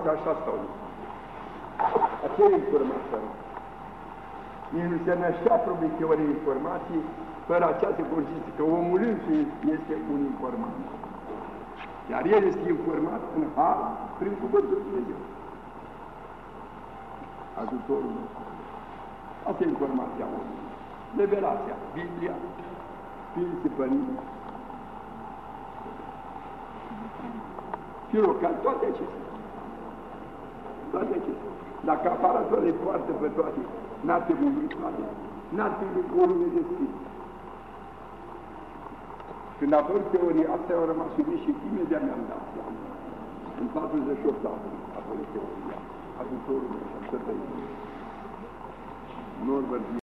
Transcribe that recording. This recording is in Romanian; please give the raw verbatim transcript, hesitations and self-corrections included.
că așa stau. Aceea e informația. Mie nu se năștea probabil teorie informații fără această conștiință că omul însuși este un informat. Iar el este informat în har prin cuvântul Dumnezeu. Ajutorul nostru. Asta e informația omului. Revelația, Biblia, Sfinții Părinți, Filocan, toate acestea. Toate acestea. Dacă aparatul le poartă pe toate, n-ar trebui toate. N-ar trebui o lume de scris. Când a apărut teoria asta, au rămas uimit și imediat mi-am dat seama. În patruzeci și opt ani a apărut teoria. Ajutorul meu și-am să tăi. Nu-l